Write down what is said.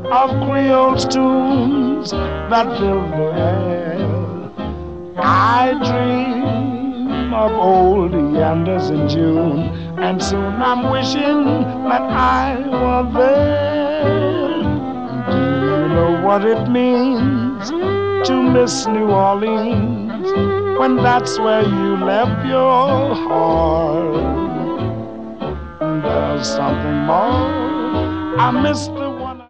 of Creole tunes that fill the air. I dream of old yanders in June, and soon I'm wishing that I were there. Do you know what it means to miss New Orleans when that's where you left your heart? And there's something more. I miss